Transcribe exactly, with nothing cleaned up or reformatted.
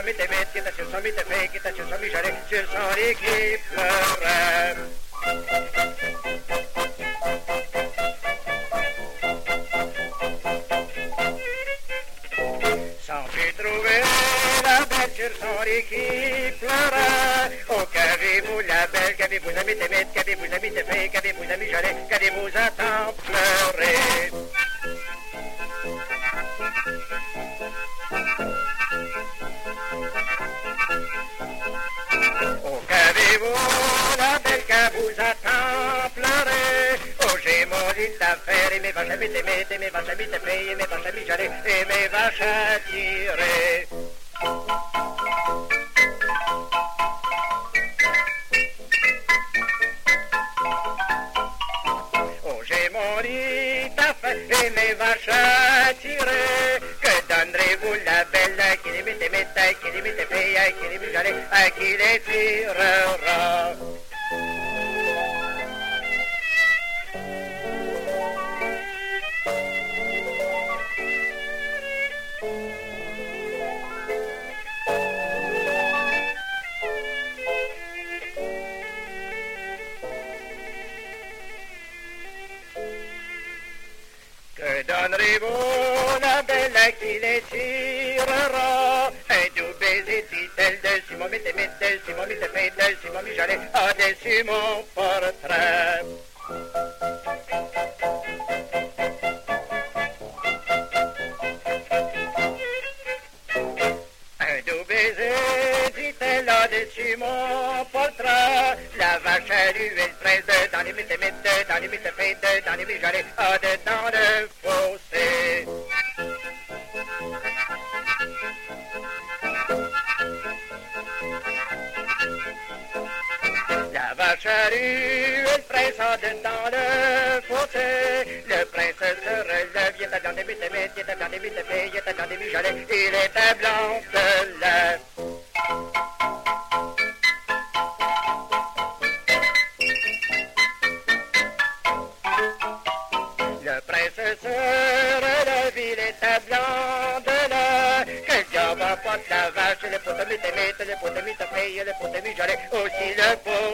son mitémètre, qui était sur son mitéfé, qui était sur son mijalet, sur son lit qui pleurait. Sans plus trouver la belle sur son lit qui pleurait. Oh, qu'avez-vous la belle, qu'avez-vous la mitémètre, qu'avez-vous la mitéfé, qu'avez-vous la mijalet, qu'avez-vous à tant pleurer. Oh, qu'avez-vous la belle que vous attend pleurer. Oh, j'ai mon lit d'affaires et mes vaches à m'aimer, et mes vaches à m'étaper, et mes vaches à mijaler, et mes vaches à tirer. Oh, j'ai mon lit d'affaires et mes vaches à tirer. Que donnerez-vous la belle à qui les mette, mette, à qui les mette, paye, à qui les mijaler, à qui les tirera? Que donnerez-vous la belle à qui les tirera? Un doux baiser, dit-elle, dessus mon métémètre, dessus mon météfait, dessus mon mijalet, ah, dessus mon portrait. Un doux baiser, dit-elle, ah, dessus mon portrait. La vache à l'huile fraise, dans les métémètres, dans les météfait, dans les mijalets, ah, dans le fossé. La vache à l'huile fraise, ah, dans le fossé. Le prince se relève, il était dans les métémètres, il était dans les météfait, il était dans les mijalets, il était blanc de lait. Le prince se relève, il était blanc de lait. Que le diable emporte la vache, le pot de mitémètre, le pot de mitéfait, le pot de mijalet, aussi le pot